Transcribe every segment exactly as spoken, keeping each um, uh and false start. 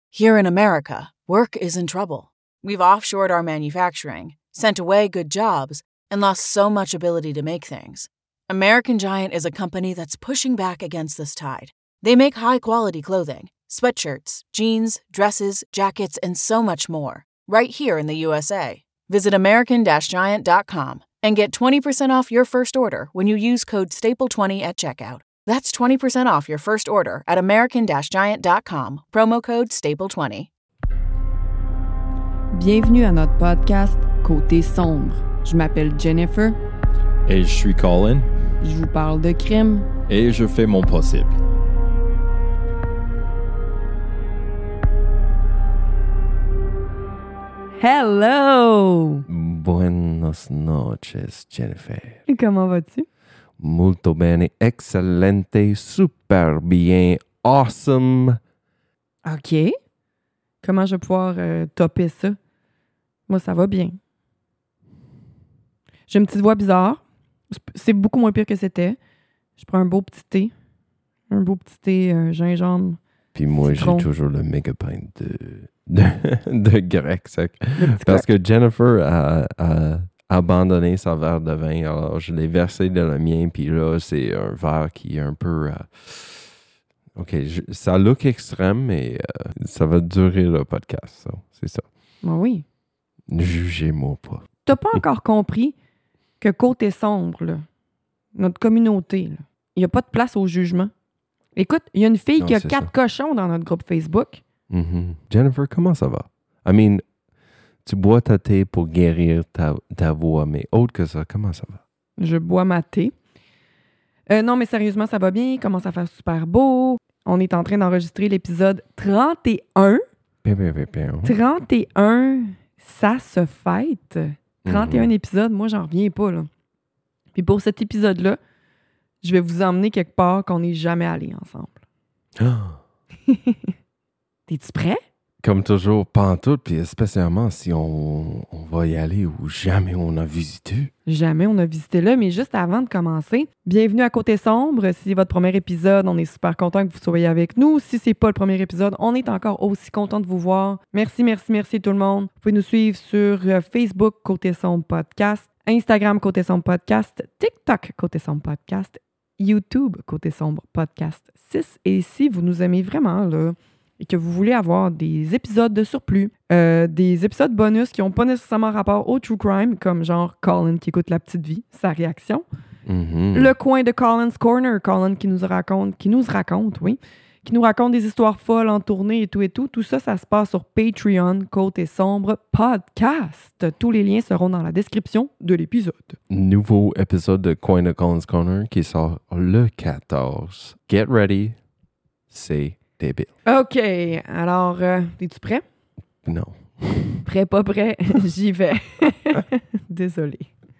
Here in America, work is in trouble. We've offshored our manufacturing, sent away good jobs, and lost so much ability to make things. American Giant is a company that's pushing back against this tide. They make high-quality clothing, sweatshirts, jeans, dresses, jackets, and so much more, right here in the U S A. Visit American Giant dot com and get twenty percent off your first order when you use code staple twenty at checkout. That's twenty percent off your first order at American Giant dot com, promo code staple twenty. Bienvenue à notre podcast Côté sombre. Je m'appelle Jennifer. Et je suis Colin. Je vous parle de crime. Et je fais mon possible. Hello! Buenas noches, Jennifer. Comment vas-tu? Molto bene, excelente, super bien, awesome. OK. Comment je vais pouvoir euh, topper ça? Moi, ça va bien. J'ai une petite voix bizarre. C'est beaucoup moins pire que c'était. Je prends un beau petit thé. Un beau petit thé euh, gingembre. Puis moi, citron. j'ai toujours le méga pint de, de, de grec sec. Parce crack. que Jennifer a, a abandonné sa verre de vin. Alors, je l'ai versé dans le mien. Puis là, c'est un verre qui est un peu... Euh, OK, je, ça look extrême, mais euh, ça va durer le podcast. So, c'est ça. Ben oui. Jugez-moi pas. T'as pas encore compris que Côté sombre, là, notre communauté, là, il n'y a pas de place au jugement. Écoute, il y a une fille Non, qui a c'est quatre ça. cochons dans notre groupe Facebook. Mm-hmm. Jennifer, comment ça va? I mean, tu bois ta thé pour guérir ta, ta voix, mais autre que ça, comment ça va? Je bois ma thé. Euh, non, mais sérieusement, ça va bien. Il commence à faire super beau. On est en train d'enregistrer l'épisode trente et un. Bien, bien, bien, bien. trente et un, ça se fête. trente et un Mhm. épisodes, moi, j'en reviens pas, là. Puis pour cet épisode-là, je vais vous emmener quelque part qu'on n'est jamais allé ensemble. Ah! T'es-tu prêt? Comme toujours, pantoute, puis spécialement si on, on va y aller où jamais on a visité. Jamais on a visité là, mais juste avant de commencer, bienvenue à Côté sombre. Si c'est votre premier épisode, on est super content que vous soyez avec nous. Si c'est pas le premier épisode, on est encore aussi content de vous voir. Merci, merci, merci tout le monde. Vous pouvez nous suivre sur euh, Facebook Côté sombre podcast, Instagram Côté sombre podcast, TikTok Côté sombre podcast, YouTube Côté sombre podcast six. Et si vous nous aimez vraiment là, et que vous voulez avoir des épisodes de surplus, euh, des épisodes bonus qui n'ont pas nécessairement rapport au true crime, comme genre Colin qui écoute La Petite Vie, sa réaction. Mm-hmm. Le coin de Colin's Corner, Colin qui nous raconte, qui nous raconte, oui, qui nous raconte des histoires folles en tournée et tout et tout. Tout ça, ça se passe sur Patreon, Côté sombre podcast. Tous les liens seront dans la description de l'épisode. Nouveau épisode de Coin de Colin's Corner qui sort le quatorze. Get ready, c'est débile. OK, alors, euh, es-tu prêt? Non. Prêt, pas prêt? J'y vais. Désolée.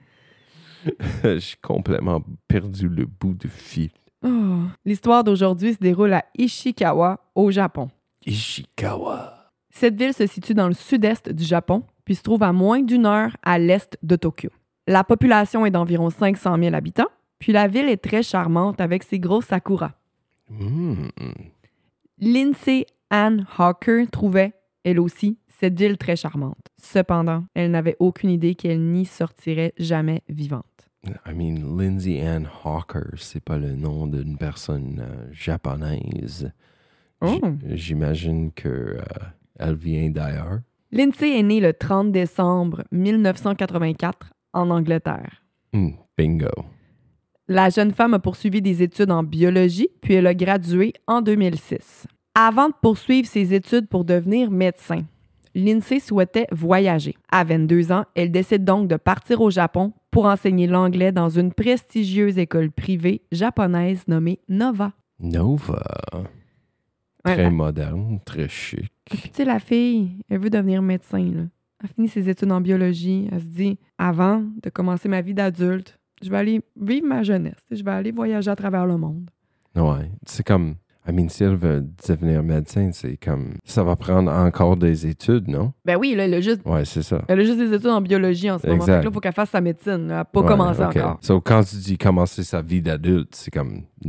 J'ai complètement perdu le bout de fil. Oh. L'histoire d'aujourd'hui se déroule à Ishikawa, au Japon. Ishikawa. Cette ville se situe dans le sud-est du Japon, puis se trouve à moins d'une heure à l'est de Tokyo. La population est d'environ cinq cent mille habitants, puis la ville est très charmante avec ses gros sakuras. Mm. Lindsay Ann Hawker trouvait, elle aussi, cette ville très charmante. Cependant, elle n'avait aucune idée qu'elle n'y sortirait jamais vivante. I mean, Lindsay Ann Hawker, c'est pas le nom d'une personne euh, japonaise. Oh. J- J'imagine que euh, elle vient d'ailleurs. Lindsay est née le trente décembre mille neuf cent quatre-vingt-quatre en Angleterre. Hmm, bingo. La jeune femme a poursuivi des études en biologie, puis elle a gradué en deux mille six. Avant de poursuivre ses études pour devenir médecin, Lindsay souhaitait voyager. À vingt-deux ans, elle décide donc de partir au Japon pour enseigner l'anglais dans une prestigieuse école privée japonaise nommée Nova. Nova. Très Voilà. moderne, très chic. Puis tu sais, la fille, elle veut devenir médecin, là. Elle finit ses études en biologie. Elle se dit, avant de commencer ma vie d'adulte, je vais aller vivre ma jeunesse. Je vais aller voyager à travers le monde. Ouais, c'est comme... I mean, si elle veut devenir médecin, c'est comme... Ça va prendre encore des études, non? Ben oui, là, elle a juste, Ouais, c'est ça. elle a juste des études en biologie en ce moment. Exact. Fait que là, il faut qu'elle fasse sa médecine. Là. Elle n'a pas Ouais, commencé ok. encore. So, quand tu dis commencer sa vie d'adulte, c'est comme... Non.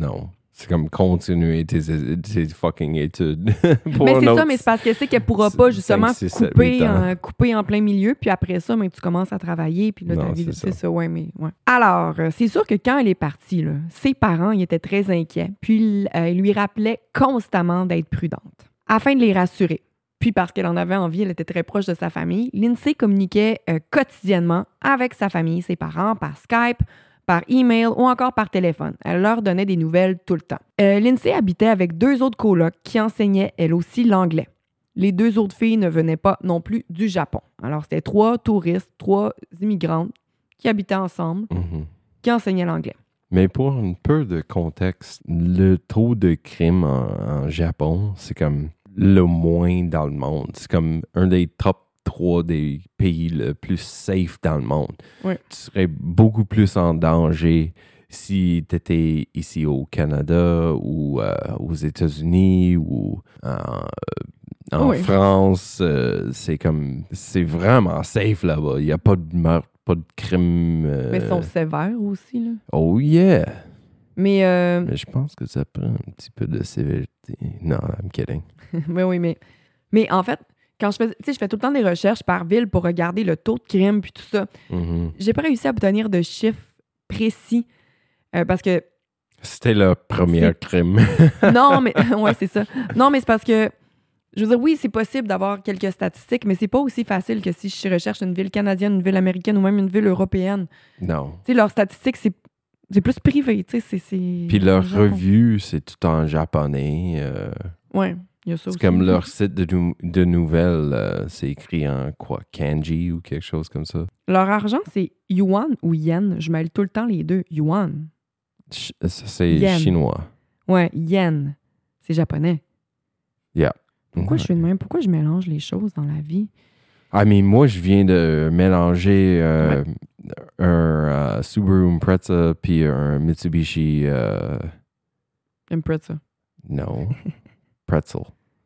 C'est comme continuer tes, tes fucking études. pour Mais c'est un ça, autre mais c'est parce qu'elle sait qu'elle pourra pas justement cinq, six, sept, couper, huit ans. en, couper en plein milieu, puis après ça, mais tu commences à travailler, puis là, ta Non, vie, c'est c'est ça. ça, ouais, mais ouais. Alors, euh, c'est sûr que quand elle est partie, là, ses parents, ils étaient très inquiets, puis euh, ils lui rappelaient constamment d'être prudente, afin de les rassurer. Puis parce qu'elle en avait envie, elle était très proche de sa famille, Lindsay communiquait euh, quotidiennement avec sa famille, ses parents, par Skype, par email ou encore par téléphone. Elle leur donnait des nouvelles tout le temps. Euh, Lindsay habitait avec deux autres colocs qui enseignaient, elles aussi, l'anglais. Les deux autres filles ne venaient pas non plus du Japon. Alors, c'était trois touristes, trois immigrantes qui habitaient ensemble, Mhm. qui enseignaient l'anglais. Mais pour un peu de contexte, le taux de crime en, en Japon, c'est comme le moins dans le monde. C'est comme un des top trois des pays le plus safe dans le monde. Oui. Tu serais beaucoup plus en danger si tu étais ici au Canada ou euh, aux États-Unis ou en, en Oui. France. Euh, c'est comme c'est vraiment safe là-bas. Il n'y a pas de meurtre, pas de crime. euh, Mais ils sont sévères aussi, là. Oh yeah! Mais, euh, Mais je pense que ça prend un petit peu de sévérité. Non, I'm kidding. mais oui, mais, mais en fait, quand je fais, tu sais, je fais tout le temps des recherches par ville pour regarder le taux de crime puis tout ça. Mhm. J'ai pas réussi à obtenir de chiffres précis euh, parce que C'était le premier C'est- crime. non, mais ouais, c'est ça. Non, mais c'est parce que je veux dire, oui, c'est possible d'avoir quelques statistiques, mais c'est pas aussi facile que si je recherche une ville canadienne, une ville américaine ou même une ville européenne. Non. Tu sais, leurs statistiques, c'est, c'est plus privé, tu sais, c'est... c'est Puis leur au Japon. revue, c'est tout en japonais. euh, Ouais, il y a ça c'est aussi. comme leur site de, nou- de nouvelles, euh, c'est écrit en quoi? Kanji ou quelque chose comme ça. Leur argent, c'est yuan ou yen. Je mêle tout le temps les deux. Yuan. Ch- Ça, c'est Yen. chinois. Ouais, yen. C'est japonais. Yeah. Pourquoi Ouais. je suis de même? Pourquoi je mélange les choses dans la vie? Ah, mais moi, je viens de mélanger euh, un euh, Subaru Impreza puis un Mitsubishi... euh, J'aime pas ça. non. Pretzel.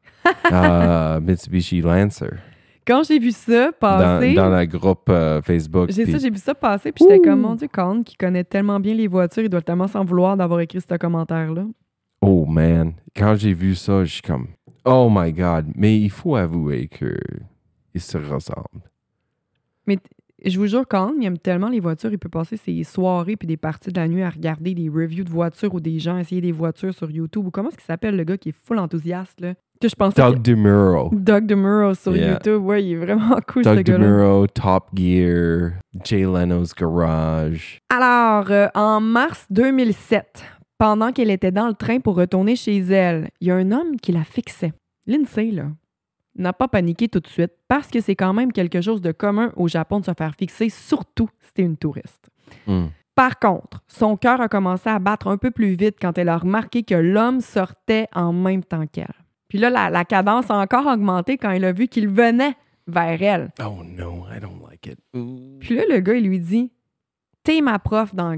Euh, Mitsubishi Lancer. Quand j'ai vu ça Dans, passer... dans la groupe euh, Facebook. J'ai puis- ça, j'ai vu ça passer, puis j'étais Ouh. comme, mon Dieu, Colin, qui connaît tellement bien les voitures, il doit tellement s'en vouloir d'avoir écrit ce commentaire-là. Oh man, quand j'ai vu ça, je suis comme, oh my god. Mais il faut avouer que ils se ressemblent. Mais t- je vous jure, Colin, il aime tellement les voitures, il peut passer ses soirées puis des parties de la nuit à regarder des reviews de voitures ou des gens essayer des voitures sur YouTube. Ou comment est-ce qu'il s'appelle, le gars qui est full enthousiaste, là? Que je pensais Doug que- DeMuro. Doug DeMuro sur Yeah. YouTube. Ouais, il est vraiment cool, ce Doug gars-là. DeMuro, Top Gear, Jay Leno's Garage. Alors, euh, en mars deux mille sept, pendant qu'elle était dans le train pour retourner chez elle, il y a un homme qui la fixait. Lindsay, là, n'a pas paniqué tout de suite parce que c'est quand même quelque chose de commun au Japon de se faire fixer, surtout si t'es une touriste. Hmm. Par contre, son cœur a commencé à battre un peu plus vite quand elle a remarqué que l'homme sortait en même temps qu'elle. Puis là, la, la cadence a encore augmenté quand elle a vu qu'il venait vers elle. Oh no, I don't like it. Ooh. Puis là, le gars, il lui dit « T'es ma prof d'anglais. »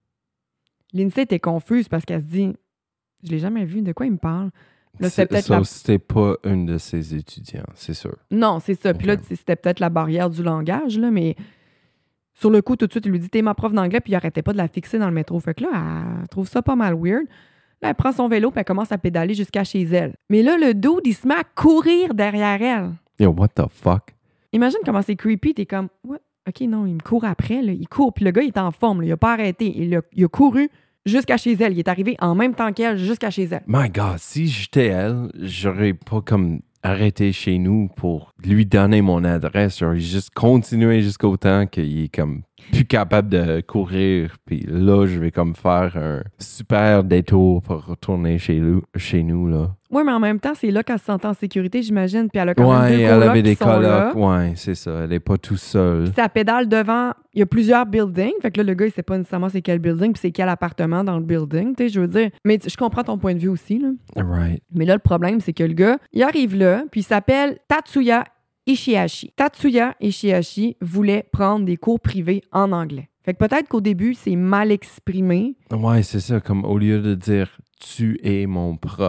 Lindsay était confuse parce qu'elle se dit « Je l'ai jamais vu, de quoi il me parle? » Là, c'était C'est- peut-être ça, la... c'était pas une de ses étudiants, c'est sûr. Non, c'est ça. Puis là, Ok. c'était peut-être la barrière du langage, là, mais sur le coup, tout de suite, il lui dit « T'es ma prof d'anglais. » Puis il arrêtait pas de la fixer dans le métro. Fait que là, elle trouve ça pas mal weird. Là, elle prend son vélo puis elle commence à pédaler jusqu'à chez elle. Mais là, le dude, il se met à courir derrière elle. Yo, what the fuck? Imagine comment c'est creepy. T'es comme « What? OK, non, il me court après. Là. Il court. Puis le gars, il est en forme. Là. Il a pas arrêté. Il a, il a couru jusqu'à chez elle. Il est arrivé en même temps qu'elle jusqu'à chez elle. My God, si j'étais elle, j'aurais pas comme arrêté chez nous pour lui donner mon adresse. J'aurais juste continué jusqu'au temps qu'il est comme plus capable de courir. Puis là, je vais comme faire un super détour pour retourner chez, nous, chez nous, là. Oui, mais en même temps, c'est là qu'elle se sentait en sécurité, j'imagine. Puis elle a quand même Ouais, deux elle colocs avait qui des sont là. colocs. Ouais, c'est ça. Elle est pas tout seule. Puis ça pédale devant. Il y a plusieurs buildings. Fait que là, le gars, il sait pas nécessairement c'est quel building puis c'est quel appartement dans le building. Tu sais, je veux dire. Mais tu- je comprends ton point de vue aussi, là. Right. Mais là, le problème, c'est que le gars, il arrive là, puis il s'appelle Tatsuya Ishihashi. Tatsuya Ishihashi voulait prendre des cours privés en anglais. Fait que peut-être qu'au début, c'est mal exprimé. Ouais, c'est ça. Comme au lieu de dire tu es mon prof,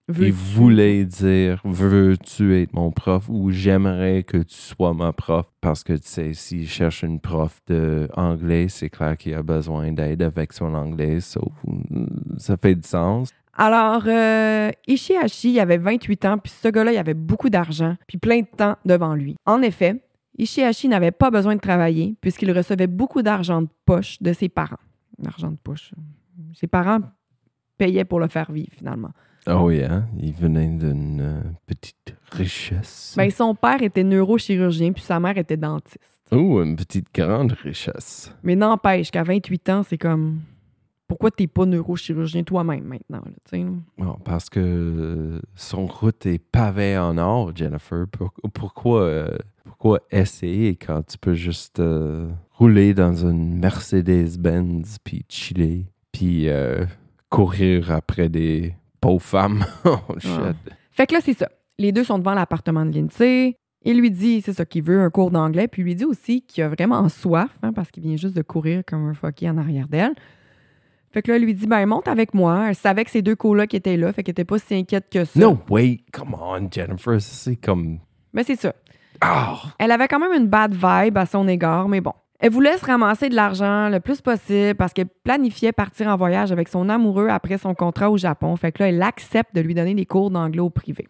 Il voulait dire « Veux-tu être mon prof » ou « J'aimerais que tu sois ma prof » parce que, tu sais, s'il cherche une prof d'anglais, c'est clair qu'il a besoin d'aide avec son anglais. So, ça fait du sens. Alors, euh, Ishihashi, il avait vingt-huit ans, puis ce gars-là, il avait beaucoup d'argent, puis plein de temps devant lui. En effet, Ishihashi n'avait pas besoin de travailler puisqu'il recevait beaucoup d'argent de poche de ses parents. L'argent de poche. Ses parents payaient pour le faire vivre, finalement. Oh yeah, il venait d'une euh, petite richesse. Ben, son père était neurochirurgien, puis sa mère était dentiste. Oh, une petite grande richesse. Mais n'empêche qu'à vingt-huit ans, c'est comme... Pourquoi t'es pas neurochirurgien toi-même maintenant? Là, t'sais? Bon, parce que son route est pavée en or, Jennifer. Pour, pourquoi, euh, pourquoi essayer quand tu peux juste euh, rouler dans une Mercedes-Benz, puis chiller, puis euh, courir après des pauvres femmes? Oh, shit. Ah. Fait que là, c'est ça. Les deux sont devant l'appartement de Lindsay. Il lui dit, c'est ça, qu'il veut un cours d'anglais. Puis il lui dit aussi qu'il a vraiment soif, hein, parce qu'il vient juste de courir comme un fucké en arrière d'elle. Fait que là, elle lui dit, ben, monte avec moi. Elle savait que ces deux colocs qui étaient là, fait qu'elle était pas si inquiète que ça. No, wait, come on, Jennifer, c'est comme... Mais c'est ça. Oh. Elle avait quand même une bad vibe à son égard, mais bon. Elle voulait se ramasser de l'argent le plus possible parce qu'elle planifiait partir en voyage avec son amoureux après son contrat au Japon. Fait que là, elle accepte de lui donner des cours d'anglais au privé.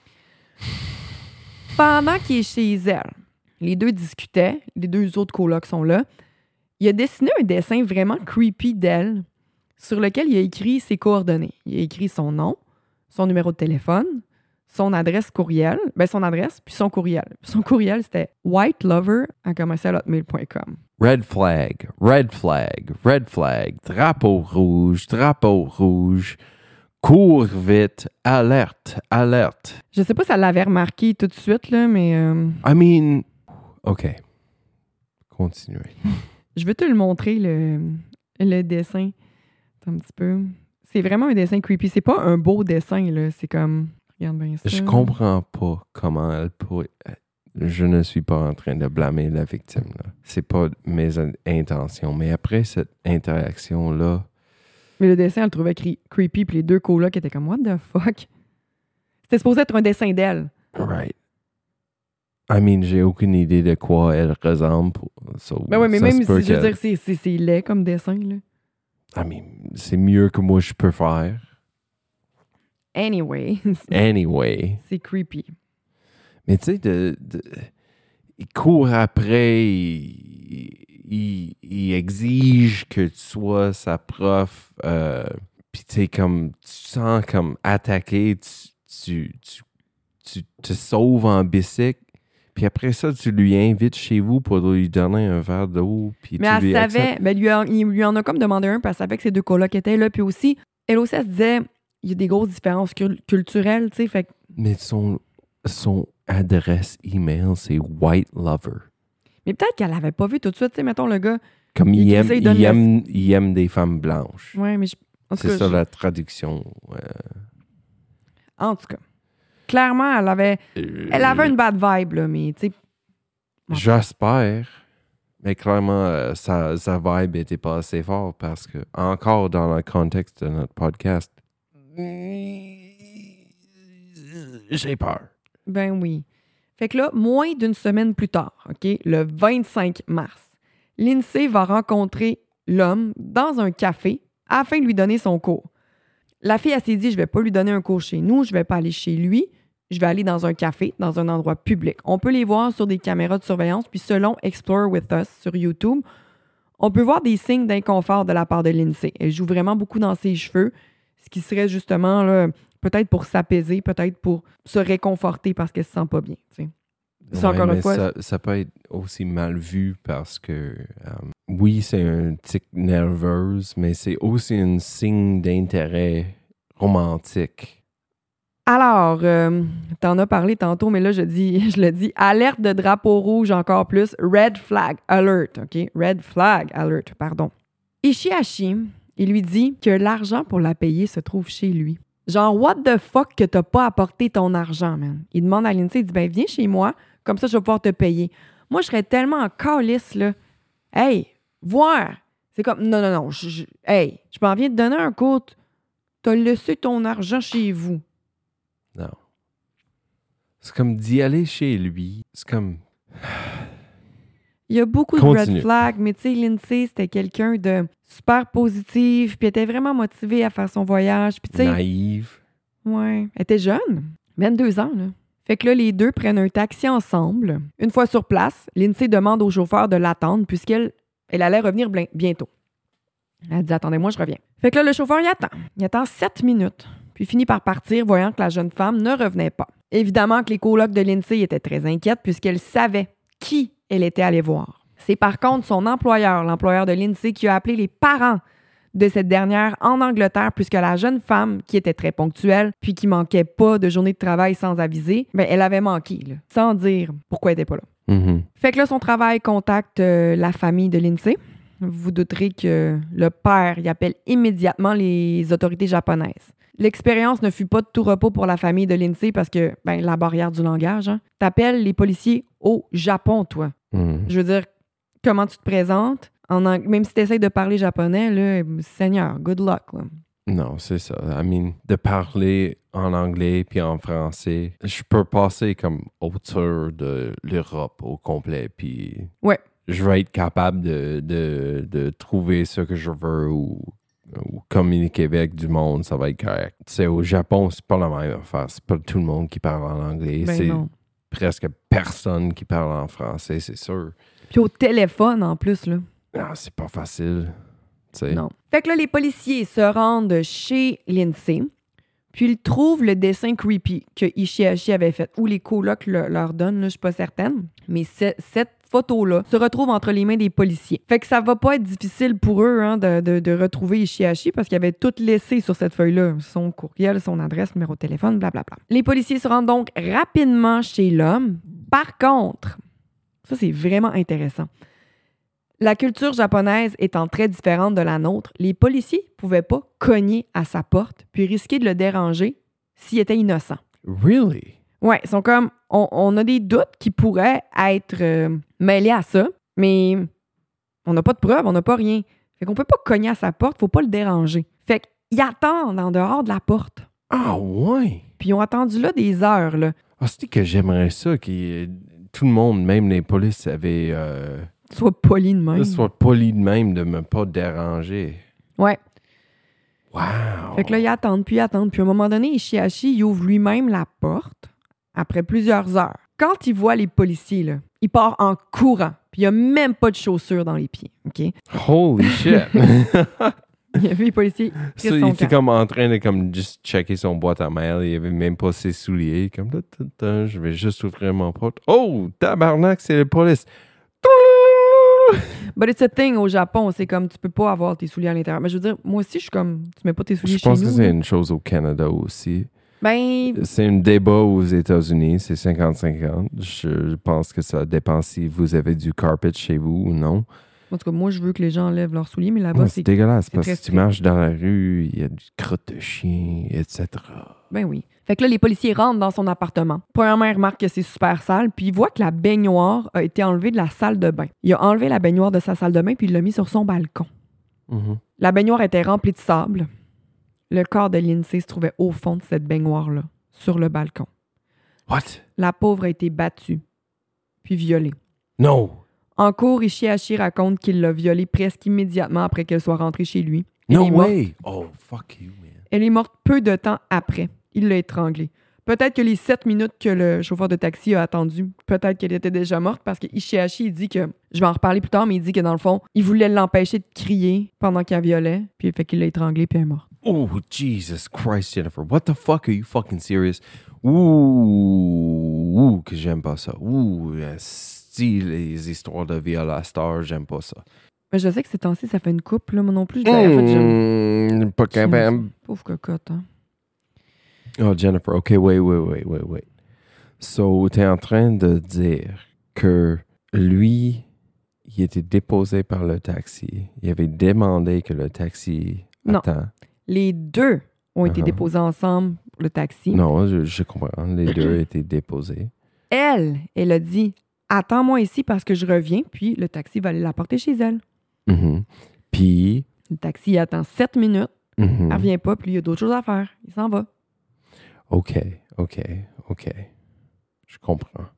Pendant qu'il est chez elle, les deux discutaient, les deux autres colocs sont là. Il a dessiné un dessin vraiment creepy d'elle sur lequel il a écrit ses coordonnées. Il a écrit son nom, son numéro de téléphone, son adresse courriel, ben son adresse, puis son courriel. Son courriel, c'était whitelover à commercial hotmail point com. Red flag, red flag, red flag, drapeau rouge, drapeau rouge, cours vite, alerte, alerte. Je sais pas si elle l'avait remarqué tout de suite, là, mais... Euh... I mean... OK. Continuez. Je vais te le montrer, le, le dessin. Un petit peu. C'est vraiment un dessin creepy. C'est pas un beau dessin, là. C'est comme... Regarde bien ça. Je comprends pas comment elle pourrait... Je ne suis pas en train de blâmer la victime, là. C'est pas mes intentions. Mais après cette interaction-là... Mais le dessin, elle le trouvait cre- creepy, puis les deux colocs étaient comme « What the fuck? » C'était supposé être un dessin d'elle. Right. I mean, j'ai aucune idée de quoi elle ressemble. So, ben oui, mais même si, je je veux dire, c'est, c'est, c'est laid comme dessin, là. I mean, c'est mieux que moi je peux faire. Anyway. Anyway. C'est creepy. Mais tu sais, de, de, il court après, il, il, il exige que tu sois sa prof. Euh, Puis tu sais, comme, tu te sens comme attaqué, tu, tu, tu, tu te sauves en bicycle. Puis après ça, tu lui invites chez vous pour lui donner un verre d'eau. Puis mais tu elle lui savait, acceptes. ben lui, en, il lui en a comme demandé un, parce qu'elle savait que ces deux colocs étaient là. Puis aussi, elle aussi, elle se disait, il y a des grosses différences cul- culturelles, tu sais. Fait que... Mais son, son adresse email, c'est White Lover. Mais peut-être qu'elle l'avait pas vu tout de suite, tu sais. Mettons, le gars. Comme il, il aime, il il, aime, il aime des femmes blanches. Ouais, mais je, en tout c'est cas, ça je... la traduction. Euh... En tout cas. Clairement, elle avait, Euh... elle avait une bad vibe, là, mais tu sais. J'espère. Mais clairement, euh, sa, sa vibe n'était pas assez forte parce que, encore dans le contexte de notre podcast, j'ai peur. Ben oui. Fait que là, moins d'une semaine plus tard, OK, le vingt-cinq mars, Lindsay va rencontrer l'homme dans un café afin de lui donner son cours. La fille, elle s'est dit, je vais pas lui donner un cours chez nous, je vais pas aller chez lui, je vais aller dans un café, dans un endroit public. On peut les voir sur des caméras de surveillance, puis selon Explore With Us sur YouTube, on peut voir des signes d'inconfort de la part de Lindsay. Elle joue vraiment beaucoup dans ses cheveux, ce qui serait justement là, peut-être pour s'apaiser, peut-être pour se réconforter parce qu'elle se sent pas bien. T'sais. C'est Ouais, encore mais une fois. Ça, ça peut être aussi mal vu parce que, um, oui, c'est un tic nerveuse, mais c'est aussi un signe d'intérêt romantique. Alors, euh, t'en as parlé tantôt, mais là, je dis, je le dis, alerte de drapeau rouge encore plus, red flag alert, OK? Red flag alert, pardon. Ishihashi, il lui dit que l'argent pour la payer se trouve chez lui. Genre, what the fuck que t'as pas apporté ton argent, man? Il demande à Lindsay, il dit, ben viens chez moi, comme ça je vais pouvoir te payer. Moi, je serais tellement en calice, là. Hey, voir! C'est comme, non, non, non, je, je, hey, je m'en viens de donner un cours, t'as laissé ton argent chez vous. C'est comme d'y aller chez lui. C'est comme... Il y a beaucoup Continue. de red flags, mais tu sais, Lindsay, c'était quelqu'un de super positif, puis elle était vraiment motivée à faire son voyage. Puis tu sais, Naïve. ouais, elle était jeune, vingt-deux ans, là. Fait que là, les deux prennent un taxi ensemble. Une fois sur place, Lindsay demande au chauffeur de l'attendre puisqu'elle elle allait revenir blin- bientôt. Elle dit « Attendez-moi, je reviens ». Fait que là, le chauffeur, il attend. Il attend sept minutes, puis finit par partir, voyant que la jeune femme ne revenait pas. Évidemment que les colocs de Lindsay étaient très inquiètes puisqu'elles savaient qui elle était allée voir. C'est par contre son employeur, l'employeur de Lindsay, qui a appelé les parents de cette dernière en Angleterre, puisque la jeune femme, qui était très ponctuelle, puis qui manquait pas de journée de travail sans aviser, ben elle avait manqué, là, sans dire pourquoi elle était pas là. Mm-hmm. Fait que là, son travail contacte euh, la famille de Lindsay. Vous vous douterez que le père y appelle immédiatement les autorités japonaises. L'expérience ne fut pas de tout repos pour la famille de Lindsay parce que, ben, la barrière du langage, hein. T'appelles les policiers au Japon, toi. Mm. Je veux dire, comment tu te présentes? En ang- Même si tu essaies de parler japonais, là, Seigneur, good luck. Là. Non, c'est ça. I mean, de parler en anglais puis en français, je peux passer comme autour de l'Europe au complet, puis Ouais. je vais être capable de, de, de trouver ce que je veux ou, ou communiquer avec du monde, ça va être correct. Tu sais, au Japon, c'est pas la même affaire. C'est pas tout le monde qui parle en anglais. Ben c'est non. presque personne qui parle en français, c'est sûr. Puis au téléphone, en plus, là. Ah, c'est pas facile. Tu sais. Non. Fait que là, les policiers se rendent chez Lindsay, puis ils trouvent le dessin creepy que Ishihashi avait fait, ou les colocs le- leur donnent, là, je suis pas certaine. Mais ce- cette photo-là se retrouve entre les mains des policiers. Fait que ça va pas être difficile pour eux hein, de, de, de retrouver Ishihashi parce qu'il avait tout laissé sur cette feuille-là. Son courriel, son adresse, numéro de téléphone, blablabla. Les policiers se rendent donc rapidement chez l'homme. Par contre, ça c'est vraiment intéressant. La culture japonaise étant très différente de la nôtre, les policiers ne pouvaient pas cogner à sa porte puis risquer de le déranger s'il était innocent. Really? Ouais, ils sont comme, on, on a des doutes qui pourraient être euh, mêlés à ça, mais on n'a pas de preuves, on n'a pas rien. Fait qu'on peut pas cogner à sa porte, faut pas le déranger. Fait qu'ils attendent en dehors de la porte. Ah ouais! Puis ils ont attendu là des heures, là. Ah, c'est que j'aimerais ça, que tout le monde, même les polices, avaient... Euh, Soit poli de même. soit poli de même de me pas déranger. Ouais. Wow! Fait que là, ils attendent, puis ils attendent. Puis à un moment donné, Ishihashi, il ouvre lui-même la porte après plusieurs heures. Quand il voit les policiers, là, il part en courant. Puis il n'y a même pas de chaussures dans les pieds. OK? Holy shit! Il a vu les policiers. Ça, Chris il son était camp. comme en train de comme juste checker son boîte à mail. Il avait même pas ses souliers. Comme, ta, ta, ta, je vais juste ouvrir mon porte. Oh, tabarnak, c'est la police! But it's a thing au Japon. C'est comme, tu peux pas avoir tes souliers à l'intérieur. Mais je veux dire, moi aussi, je suis comme, tu mets pas tes souliers Je chez pense nous. que c'est là. une chose au Canada aussi. Ben, C'est un débat aux États-Unis, c'est cinquante cinquante. Je, je pense que ça dépend si vous avez du carpet chez vous ou non. en tout cas, moi, je veux que les gens enlèvent leurs souliers, mais là-bas, Oh, c'est... c'est dégueulasse c'est parce très que tu strict. marches dans la rue, il y a du crotte de chien, et cetera. Ben oui. Fait que là, les policiers rentrent dans son appartement. Premièrement, ils remarquent que c'est super sale, puis ils voient que la baignoire a été enlevée de la salle de bain. Il a enlevé la baignoire de sa salle de bain, puis il l'a mis sur son balcon. Mhm. La baignoire était remplie de sable. Le corps de Lindsay se trouvait au fond de cette baignoire-là, sur le balcon. What? La pauvre a été battue, puis violée. No! En cours, Ishihashi raconte qu'il l'a violée presque immédiatement après qu'elle soit rentrée chez lui. Elle No est morte- way! Oh, fuck you, man. Elle est morte peu de temps après. Il l'a étranglée. Peut-être que les sept minutes que le chauffeur de taxi a attendu, peut-être qu'elle était déjà morte parce que Ishihashi, il dit que, je vais en reparler plus tard, mais il dit que dans le fond, il voulait l'empêcher de crier pendant qu'elle violait, puis fait qu'il l'a étranglée, puis elle est morte. Oh, Jesus Christ, Jennifer. What the fuck? Are you fucking serious? Ouh, ouh, que j'aime pas ça. Ouh, style, les histoires de viol à star, j'aime pas ça. Mais je sais que ces temps-ci, ça fait une coupe, là, moi non plus. Je, ben, en fait, j'aime- Mm, pas capable. Pauvre cocotte, hein. Oh, Jennifer, OK, wait, wait, wait, wait, wait. So, t'es en train de dire que lui, il était déposé par le taxi. Il avait demandé que le taxi Non. attend. Les deux ont été Uh-huh. déposés ensemble pour le taxi. Non, je, je comprends. Les deux étaient déposés. Elle, elle a dit « Attends-moi ici parce que je reviens, puis le taxi va aller la porter chez elle. Mhm. Puis... » Le taxi il attend sept minutes, mhm. elle revient pas, puis il y a d'autres choses à faire. Il s'en va. OK, OK, OK. Je comprends.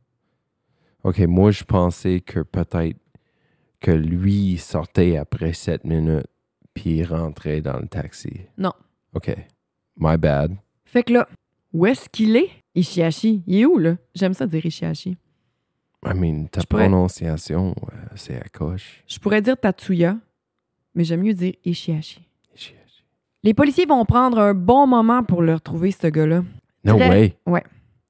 OK, moi, je pensais que peut-être que lui sortait après sept minutes puis il rentrait dans le taxi. Non. OK. My bad. Fait que là, où est-ce qu'il est? Ishihashi. Il est où, là? J'aime ça dire Ishihashi. I mean, ta Je pourrais- prononciation, euh, c'est à coche. Je pourrais dire Tatsuya, mais j'aime mieux dire Ishihashi. Les policiers vont prendre un bon moment pour le retrouver, ce gars-là. No Très- way. Ouais.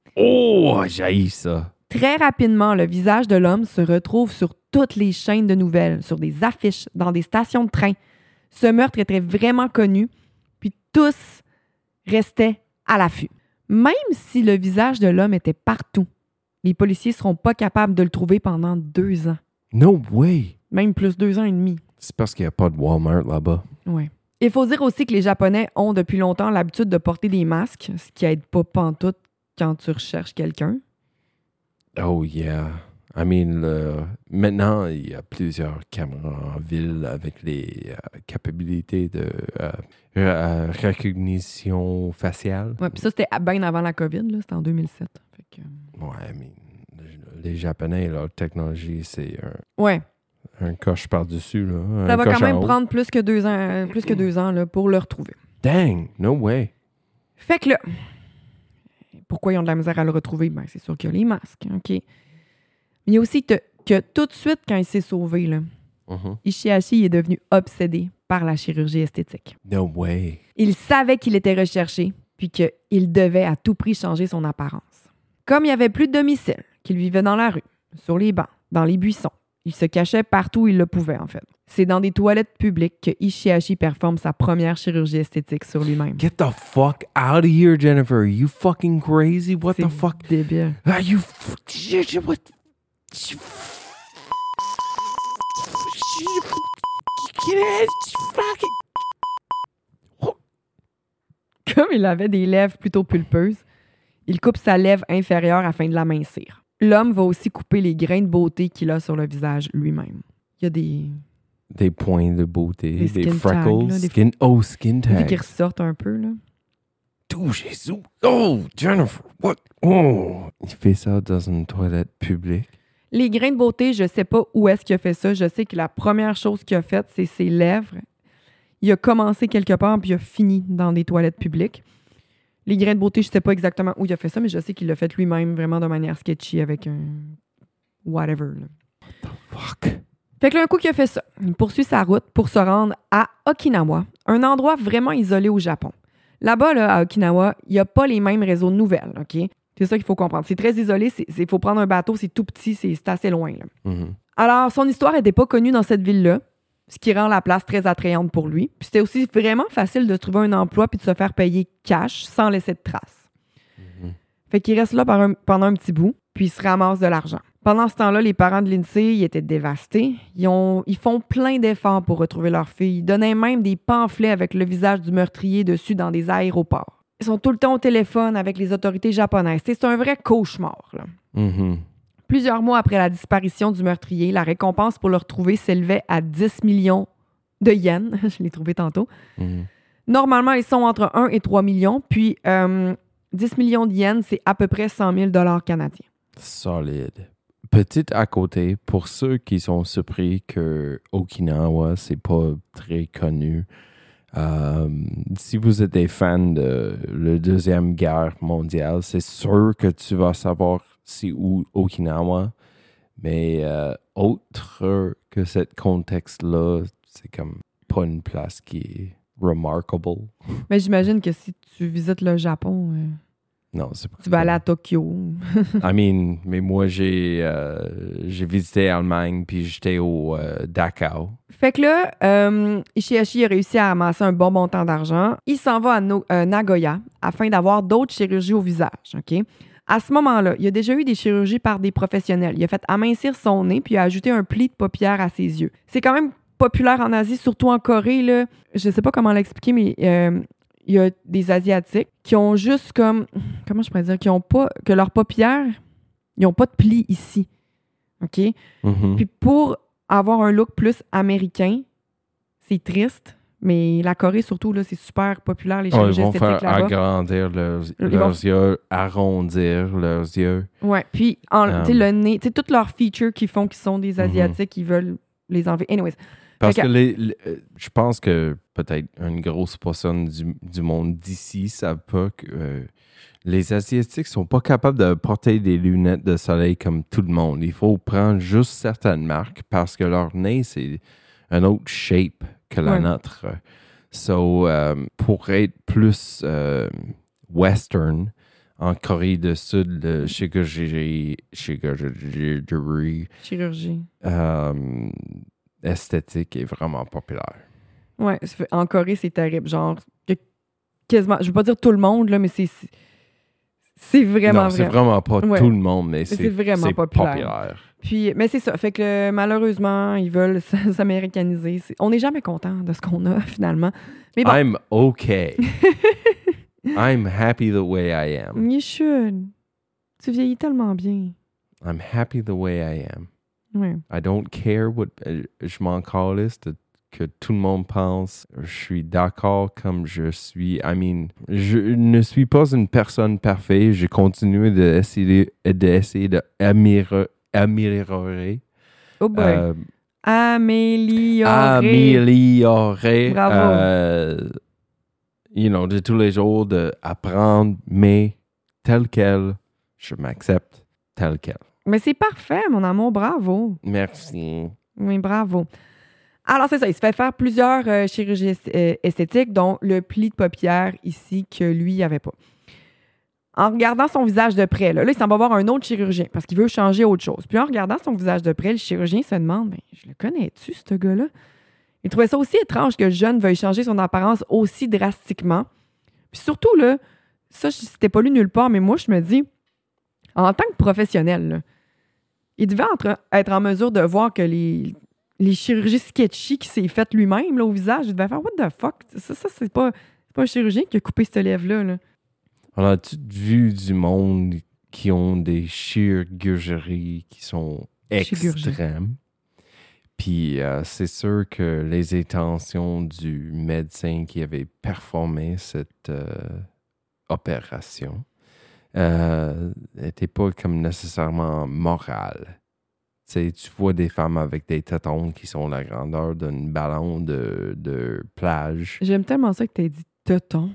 Oh, j'ai ça. Très rapidement, le visage de l'homme se retrouve sur toutes les chaînes de nouvelles, sur des affiches, dans des stations de train. Ce meurtre était vraiment connu, puis tous restaient à l'affût. Même si le visage de l'homme était partout, les policiers ne seront pas capables de le trouver pendant deux ans. No way. Même plus deux ans et demi. C'est parce qu'il n'y a pas de Walmart là-bas. Ouais. Il faut dire aussi que les Japonais ont depuis longtemps l'habitude de porter des masques, ce qui aide pas pantoute quand tu recherches quelqu'un. Oh yeah. I mean, le- maintenant, il y a plusieurs caméras en ville avec les euh, capacités de euh, euh, recognition faciale. Ouais, puis ça, c'était bien avant la COVID, là. C'était en deux mille sept. Fait que... Ouais, I mean, les Japonais, leur technologie, c'est un, Ouais. un coche par-dessus. Là, Ça un va coche quand même en haut. prendre plus que deux ans, euh, plus que deux ans là, pour le retrouver. Dang, no way. Fait que là, pourquoi ils ont de la misère à le retrouver? Ben, c'est sûr qu'il y a les masques, OK? Mais il y a aussi que, que tout de suite, quand il s'est sauvé, là, Mhm. Ishihashi est devenu obsédé par la chirurgie esthétique. No way. Il savait qu'il était recherché, puis qu'il devait à tout prix changer son apparence. Comme il n'y avait plus de domicile, qu'il vivait dans la rue, sur les bancs, dans les buissons, il se cachait partout où il le pouvait, en fait. C'est dans des toilettes publiques que Ishihashi performe sa première chirurgie esthétique sur lui-même. Get the fuck out of here, Jennifer. You fucking crazy? What C'est the fuck? débile. Are you... f- shit, shit, what? Shit, Get it, fucking... Comme il avait des lèvres plutôt pulpeuses, il coupe sa lèvre inférieure afin de l'amincir. L'homme va aussi couper les grains de beauté qu'il a sur le visage lui-même. Il y a des... Des points de beauté, Des des, skin freckles, tags, là, des- skin... Oh, skin Vu qu'ils tags. ressortent un peu, là. Oh, Jésus. Oh, Jennifer, what? Oh. Il fait ça dans une toilette publique. Les grains de beauté, je sais pas où est-ce qu'il a fait ça. Je sais que la première chose qu'il a faite, c'est ses lèvres. Il a commencé quelque part, puis il a fini dans des toilettes publiques. Les grains de beauté, je sais pas exactement où il a fait ça, mais je sais qu'il l'a fait lui-même vraiment de manière sketchy avec un... whatever, là. Fuck. Fait que là, un coup qu'il a fait ça, il poursuit sa route pour se rendre à Okinawa, un endroit vraiment isolé au Japon. Là-bas, là, à Okinawa, il n'y a pas les mêmes réseaux de nouvelles, OK? C'est ça qu'il faut comprendre. C'est très isolé, il faut prendre un bateau, c'est tout petit, c'est c'est assez loin, là. Mhm. Alors, son histoire n'était pas connue dans cette ville-là, ce qui rend la place très attrayante pour lui. Puis c'était aussi vraiment facile de trouver un emploi puis de se faire payer cash sans laisser de traces. Mhm. Fait qu'il reste là par un- pendant un petit bout, puis il se ramasse de l'argent. Pendant ce temps-là, les parents de Lindsay, ils étaient dévastés. Ils, ont, ils font plein d'efforts pour retrouver leur fille. Ils donnaient même des pamphlets avec le visage du meurtrier dessus dans des aéroports. Ils sont tout le temps au téléphone avec les autorités japonaises. C'est un vrai cauchemar, là. Mhm. Plusieurs mois après la disparition du meurtrier, la récompense pour le retrouver s'élevait à dix millions de yens. Je l'ai trouvé tantôt. Mhm. Normalement, ils sont entre un et trois millions. Puis, euh, dix millions de yens, c'est à peu près cent mille dollars canadiens. Solide. Petite à côté, pour ceux qui sont surpris que Okinawa, c'est pas très connu. Euh, si vous êtes des fans de la Deuxième Guerre mondiale, c'est sûr que tu vas savoir c'est où Okinawa. Mais euh, autre que ce contexte-là, c'est comme pas une place qui est remarkable. Mais j'imagine que si tu visites le Japon, euh, Non, c'est pas. tu vas aller à Tokyo. I mean, mais moi, j'ai euh, j'ai visité l'Allemagne, puis j'étais au euh, Dachau. Fait que là, euh, Ishihashi a réussi à amasser un bon montant d'argent. Il s'en va à No- euh, Nagoya afin d'avoir d'autres chirurgies au visage, OK? À ce moment-là, il y a déjà eu des chirurgies par des professionnels. Il a fait amincir son nez puis il a ajouté un pli de paupière à ses yeux. C'est quand même populaire en Asie, surtout en Corée, là. Je sais pas comment l'expliquer, mais euh, il y a des Asiatiques qui ont juste comme... Comment je pourrais dire? Qui ont pas... Que leurs paupières, ils n'ont pas de pli ici, OK? Mhm. Puis pour avoir un look plus américain, c'est triste, Mais la Corée, surtout, là, c'est super populaire, les Oh, ils chirurgies vont esthétiques faire là-bas. agrandir leurs, Ils leurs vont- yeux, arrondir leurs yeux. Ouais, puis en, Um, tu sais, le nez, tu sais, toutes leurs features qu'ils font qui sont des Mhm. Asiatiques, ils veulent les enlever. Anyways. Parce Fait que que- les, les- euh, je pense que peut-être une grosse portion du, du monde d'ici ne savent pas que euh, les Asiatiques sont pas capables de porter des lunettes de soleil comme tout le monde. Il faut prendre juste certaines marques parce que leur nez, c'est un autre shape que la Ouais. nôtre. So, euh, pour être plus euh, western, en Corée du Sud, le chirurgie, chirurgie Chirurgie. euh, esthétique est vraiment populaire. Ouais, ça fait- en Corée, c'est terrible. Genre, que- quasiment, je veux pas dire tout le monde, là, mais c'est c'est- c'est vraiment non, c'est vrai. vraiment pas Ouais. tout le monde, mais c'est c'est vraiment c'est populaire. populaire. Puis, mais c'est ça. Fait que le- malheureusement, ils veulent s- s'américaniser. C'est- On n'est jamais content de ce qu'on a, finalement. Mais bon, I'm okay. I'm happy the way I am. you should. Tu vieillis tellement bien. I'm happy the way I am. Ouais. I don't care what... euh, Je m'en calisse de que tout le monde pense. Je suis d'accord comme je suis. I mean, je ne suis pas une personne parfaite. Je continue d'essayer d'essayer d'améliorer. améliorer Oh boy. euh, Améliorer. améliorer, Bravo. euh, you know, de tous les jours, d'apprendre, mais tel quel, je m'accepte tel quel. Mais c'est parfait, mon amour. Bravo. Merci. Oui, bravo. Alors, c'est ça. Il se fait faire plusieurs euh, chirurgies est- euh, esthétiques, dont le pli de paupière ici que lui, il avait pas. En regardant son visage de près, là, là, il s'en va voir un autre chirurgien parce qu'il veut changer autre chose. Puis en regardant son visage de près, le chirurgien se demande, ben, je le connais-tu, ce gars-là? Il trouvait ça aussi étrange que le jeune veuille changer son apparence aussi drastiquement. Puis surtout, là, ça, je- c'était pas lu nulle part, mais moi, je me dis, en tant que professionnel, là, il devait entre- être en mesure de voir que les, les chirurgies sketchy qu'il s'est faites lui-même là, au visage, il devait faire « What the fuck? » Ça, ça c'est pas, c'est pas un chirurgien qui a coupé cette lèvre-là. Là. Alors, as-tu vu du monde qui ont des chirurgies qui sont Chirurgie. extrêmes? Puis euh, c'est sûr que les intentions du médecin qui avait performé cette euh, opération euh, n'étaient pas comme nécessairement morales. Tu sais, tu vois des femmes avec des tétons qui sont la grandeur d'un ballon de, de plage. J'aime tellement ça que tu aies dit « teuton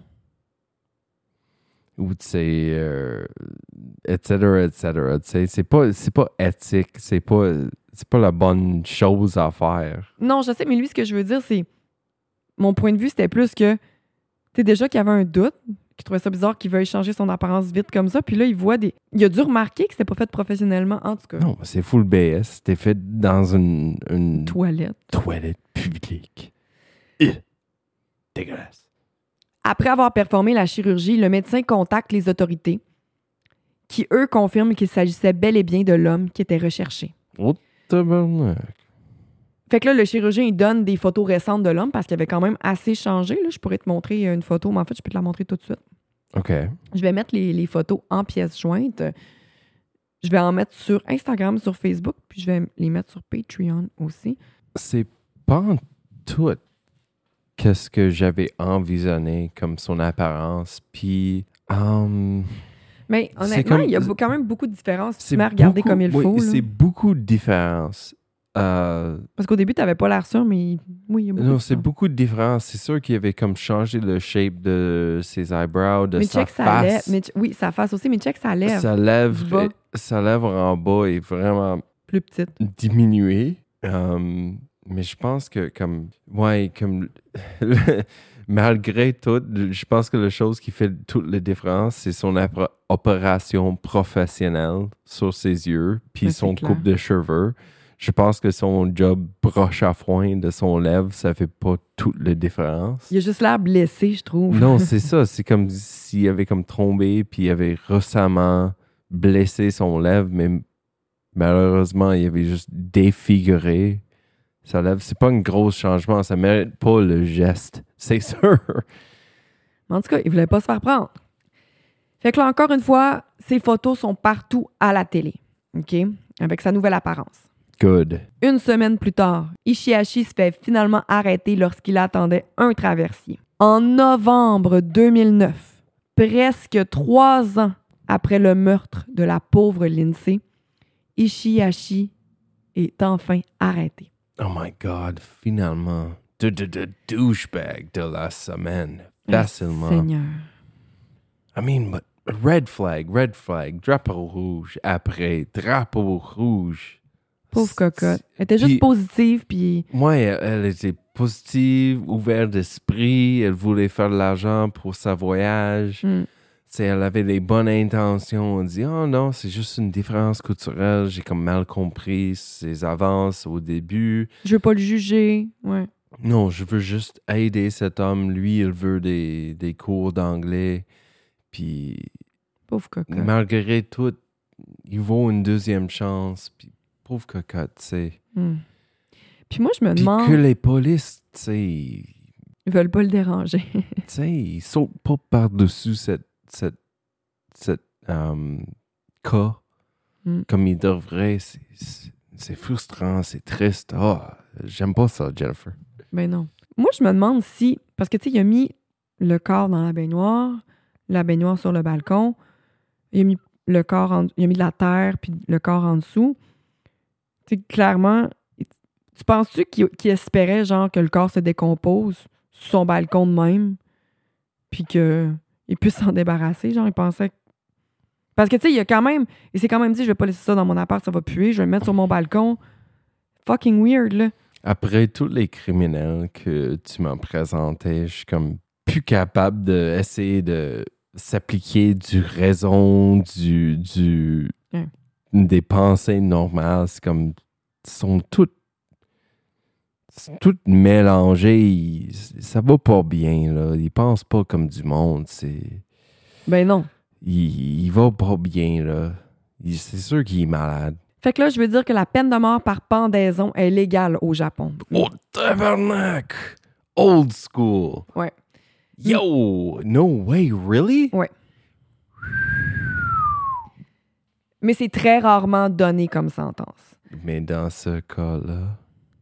Ou tu sais, euh, et cetera, et cetera. Tu sais, c'est pas, c'est pas éthique, c'est pas, c'est pas la bonne chose à faire. ». Non, je sais, mais lui, ce que je veux dire, c'est... Mon point de vue, c'était plus que... Tu sais, déjà qu'il y avait un doute, qu'il trouvait ça bizarre qu'il veuille changer son apparence vite comme ça, puis là, il voit des... Il a dû remarquer que c'était pas fait professionnellement, en tout cas. Non, c'est full B S. C'était fait dans une, une Toilette. toilette publique. Euh, dégueulasse. Après avoir performé la chirurgie, le médecin contacte les autorités qui, eux, confirment qu'il s'agissait bel et bien de l'homme qui était recherché. Oh, tabarnak. Fait que là, le chirurgien, il donne des photos récentes de l'homme parce qu'il avait quand même assez changé. Là, je pourrais te montrer une photo, mais en fait, je peux te la montrer tout de suite. OK. Je vais mettre les, les photos en pièces jointes. Je vais en mettre sur Instagram, sur Facebook, puis je vais les mettre sur Patreon aussi. C'est pas en tout qu'est-ce que j'avais envisionné comme son apparence. Puis, um, Mais C'est honnêtement, comme- il y a beau- quand même beaucoup de différences si tu c'est mets à regarder beaucoup- comme il oui, faut. là. c'est beaucoup de différences. Euh, Parce qu'au début, tu n'avais pas l'air sûr, mais oui, il y a beaucoup non, de c'est différences. beaucoup de différences. C'est sûr qu'il avait comme changé le shape de ses eyebrows, de Mais sa check sa lèvre. face. Mais ch- oui, sa face aussi, mais check sa lèvre. Sa lèvre, du bas. sa lèvre en bas est vraiment Plus petite. diminuée. Um, mais je pense que comme ouais, comme malgré tout, je pense que la chose qui fait toute la différence, c'est son apro- opération professionnelle sur ses yeux, puis Mais c'est son clair. coupe de cheveux. Je pense que son job broche à foin de son lèvre, ça fait pas toute la différence. Il a juste l'air blessé, je trouve. Non, c'est ça. C'est comme s'il avait comme tombé, puis il avait récemment blessé son lèvre, mais malheureusement, il avait juste défiguré sa lèvre. C'est pas un gros changement. Ça mérite pas le geste. C'est sûr. Mais en tout cas, il voulait pas se faire prendre. Fait que là, encore une fois, ses photos sont partout à la télé. OK? Avec sa nouvelle apparence. Good. Une semaine plus tard, Ishihashi se fait finalement arrêter lorsqu'il attendait un traversier. En novembre deux mille neuf, presque trois ans après le meurtre de la pauvre Lindsay, Ishihashi est enfin arrêté. Oh my God, finalement. De, de, de douchebag de la semaine. Facilement. Ah, Seigneur. I mean, but red flag, red flag, drapeau rouge après, drapeau rouge. Pauvre cocotte. Elle était juste Puis- positive, puis... Moi, elle, elle était positive, ouverte d'esprit, elle voulait faire de l'argent pour sa voyage. Hmm. T'sais, elle avait des bonnes intentions. On dit, oh non, c'est juste une différence culturelle. J'ai comme mal compris ses avances au début. Je veux pas le juger. Ouais. Non, je veux juste aider cet homme. Lui, il veut des, des cours d'anglais. Puis, Pauvre cocotte. malgré tout, il vaut une deuxième chance. Puis, pauvre cocotte, tu sais. Hmm. Puis moi, je me Puis demande... que les polices, tu sais, Ils veulent pas le déranger. tu sais, ils sautent pas par-dessus cette, cette, cette euh, cas Mm. comme ils devraient. C'est, c'est, c'est frustrant, c'est triste. Ah, j'aime pas ça, Jennifer. Ben non. Moi, je me demande si... Parce que, tu sais, il a mis le corps dans la baignoire, la baignoire sur le balcon. Il a mis le corps en... Il a mis de la terre, puis le corps en dessous. Tu sais, clairement... Tu penses-tu qu'il, qu'il espérait, genre, que le corps se décompose sur son balcon de même, puis qu'il puisse s'en débarrasser? Genre, il pensait... que- Parce que, tu sais, il a quand même... Il s'est quand même dit, je vais pas laisser ça dans mon appart, ça va puer, je vais le mettre sur mon balcon. Fucking weird, là. Après tous les criminels que tu m'as présentés, je suis comme plus capable d'essayer de s'appliquer du raison, du, du Ouais. des pensées normales. C'est comme, ils sont toutes, c'est toutes mélangées. Ils- ça va pas bien, là. Ils pensent pas comme du monde. C'est, Ben non. il, il va pas bien, là. Il- c'est sûr qu'il est malade. Fait que là, je veux dire que la peine de mort par pendaison est légale au Japon. Oh, tabarnak! Old school! Ouais. Yo! No way, really? Ouais. Mais c'est très rarement donné comme sentence. Mais dans ce cas-là...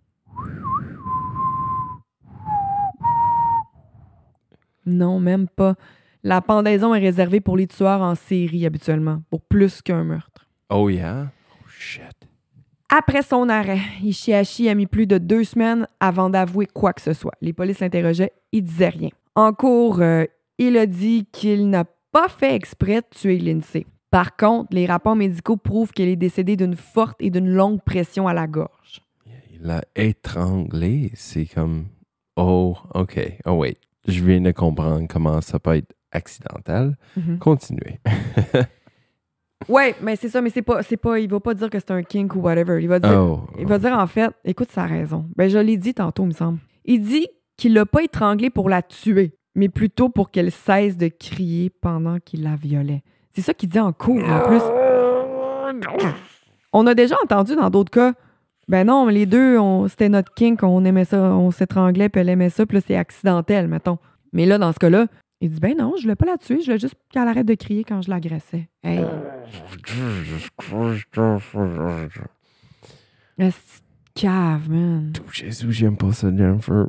Non, même pas. La pendaison est réservée pour les tueurs en série habituellement, pour plus qu'un meurtre. Oh yeah? Oh shit. Après son arrêt, Ishihashi a mis plus de deux semaines avant d'avouer quoi que ce soit. Les polices l'interrogeaient, il disait rien. En cours, euh, il a dit qu'il n'a pas fait exprès de tuer Lindsay. Par contre, les rapports médicaux prouvent qu'elle est décédée d'une forte et d'une longue pression à la gorge. Il l'a étranglé. C'est comme... Oh, OK. Oh wait. Je viens de comprendre comment ça peut être accidentel. Mhm. Continuez. Ouais, mais c'est ça, mais c'est pas, c'est pas, il va pas dire que c'est un kink ou whatever. Il va dire, Oh. il va dire en fait, écoute sa raison. Ben je l'ai dit tantôt, il me semble. Il dit qu'il l'a pas étranglée pour la tuer, mais plutôt pour qu'elle cesse de crier pendant qu'il la violait. C'est ça qu'il dit en cours, en plus. On a déjà entendu dans d'autres cas, ben non, les deux, on, c'était notre kink, on aimait ça, on s'étranglait, puis elle aimait ça, puis là, c'est accidentel, mettons. Mais là, dans ce cas-là, il dit, ben non, je voulais pas la tuer, je voulais juste qu'elle arrête de crier quand je l'agressais. Hey, est cave, man. Jésus, j'aime pas ça, Jennifer.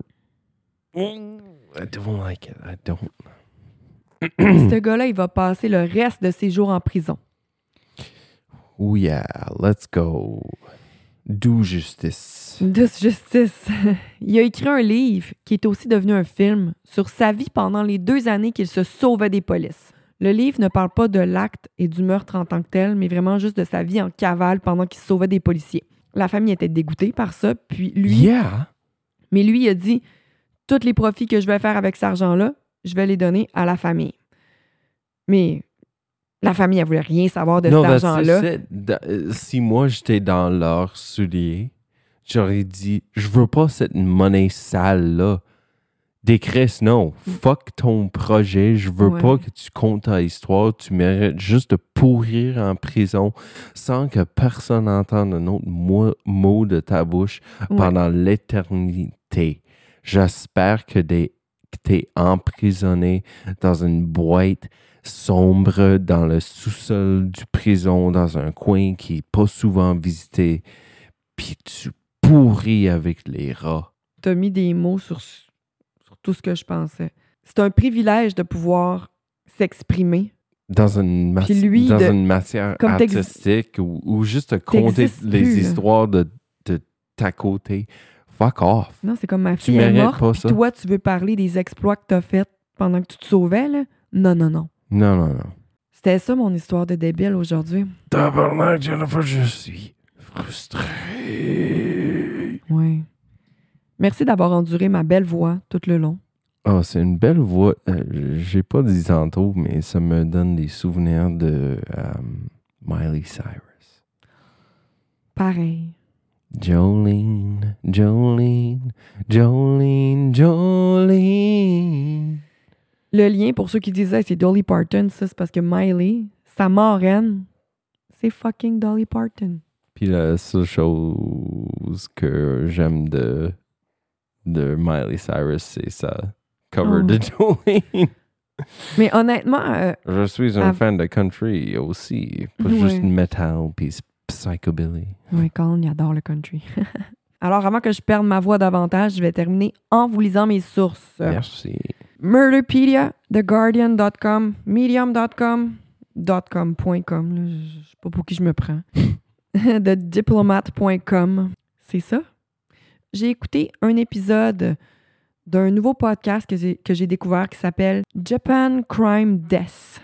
I don't like it. I don't. Ce gars-là, il va passer le reste de ses jours en prison. Oh yeah, let's go. Do justice. Douce justice. Il a écrit un livre qui est aussi devenu un film sur sa vie pendant les deux années qu'il se sauvait des polices. Le livre ne parle pas de l'acte et du meurtre en tant que tel, mais vraiment juste de sa vie en cavale pendant qu'il se sauvait des policiers. La famille était dégoûtée par ça, puis lui... Yeah. Mais lui, il a dit, tous les profits que je vais faire avec cet argent-là, je vais les donner à la famille. Mais la famille, elle voulait rien savoir de Non, cet that's argent-là. just it. Da- euh, Si moi j'étais dans leur soulier, j'aurais dit, je veux pas cette monnaie sale-là. Des Chris, non. Fuck ton projet. Je veux Ouais. pas que tu comptes ta histoire. Tu mérites juste de pourrir en prison sans que personne n'entende un autre mot, mot de ta bouche Ouais. pendant l'éternité. J'espère que des- que t'es emprisonné dans une boîte sombre dans le sous-sol du prison, dans un coin qui est pas souvent visité. puis tu pourris avec les rats. T'as mis des mots sur, sur tout ce que je pensais. C'est un privilège de pouvoir s'exprimer. Dans une, Puis lui, dans de- une matière comme t'ex- artistique ou, ou juste de compter T'existes les plus, là. histoires de, de ta côté. Fuck off. Non, c'est comme ma Tu fille est mérites morte, pas puis ça. toi, tu veux parler des exploits que t'as faits pendant que tu te sauvais, là? Non, non, non. Non, non, non. C'était ça, mon histoire de débile aujourd'hui. Tabarnak, Jennifer, je suis frustré. Oui. Merci d'avoir enduré ma belle voix tout le long. Ah, c'est une belle voix. Euh, j'ai pas dit tantôt, mais ça me donne des souvenirs de euh, Miley Cyrus. Pareil. Jolene, Jolene, Jolene, Jolene. Le lien, pour ceux qui disaient c'est Dolly Parton, ça, c'est parce que Miley, sa marraine, c'est fucking Dolly Parton. Puis la seule chose que j'aime de, de Miley Cyrus, c'est sa cover Oh. de Jolene. Mais honnêtement, euh, Je suis un Ah. fan de country aussi, pas Ouais. juste metal puis psychobilly. oui, Colin, il adore le country. Alors, avant que je perde ma voix davantage, je vais terminer en vous lisant mes sources. Merci. Murderpedia, The Guardian dot com, Medium dot com, .com point com, là, je je sais pas pour qui je me prends. The Diplomat point com, c'est ça. J'ai écouté un épisode d'un nouveau podcast que j'ai, que j'ai découvert qui s'appelle Japan Crime Death.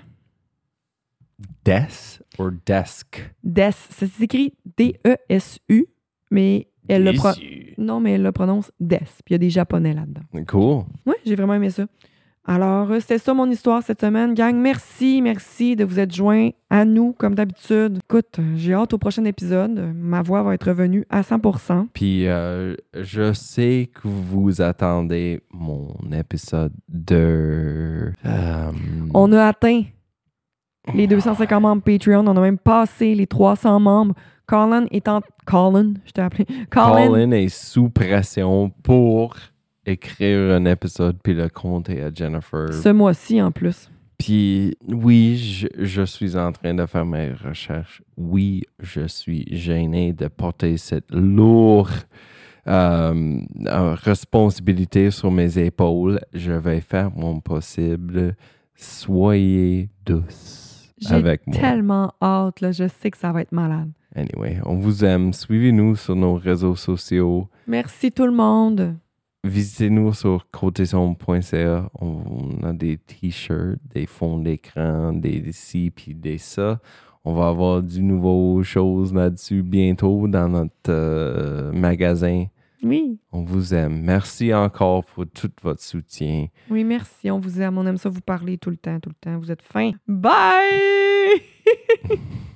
Death or desk? Death, ça s'écrit D E S U, mais elle le pro- Déçu. non, mais elle le prononce Death. Puis il y a des Japonais là-dedans. Cool. Oui, j'ai vraiment aimé ça. Alors, euh, c'était ça mon histoire cette semaine. Gang, merci, merci de vous être joints à nous, comme d'habitude. Écoute, euh, j'ai hâte au prochain épisode. Euh, Ma voix va être revenue à cent pour cent. Puis euh, je sais que vous attendez mon épisode de... euh, On a atteint les deux cent cinquante membres Patreon. On a même passé les trois cents membres. Colin est en... Colin, je t'ai appelé. Colin. Colin est sous pression pour écrire un épisode puis le compter à Jennifer. Ce mois-ci, en plus. Puis oui, je, je suis en train de faire mes recherches. Oui, je suis gêné de porter cette lourde euh, euh, responsabilité sur mes épaules. Je vais faire mon possible. Soyez douce J'ai avec moi. tellement hâte, là. Je sais que ça va être malade. Anyway, on vous aime. Suivez-nous sur nos réseaux sociaux. Merci tout le monde. Visitez-nous sur côté sombre point c a. On, on a des t-shirts, des fonds d'écran, des, des ci puis des ça. On va avoir du nouveau choses là-dessus bientôt dans notre euh, magasin. Oui. On vous aime. Merci encore pour tout votre soutien. Oui, merci. On vous aime. On aime ça vous parler tout le temps, tout le temps. Vous êtes fins. Bye!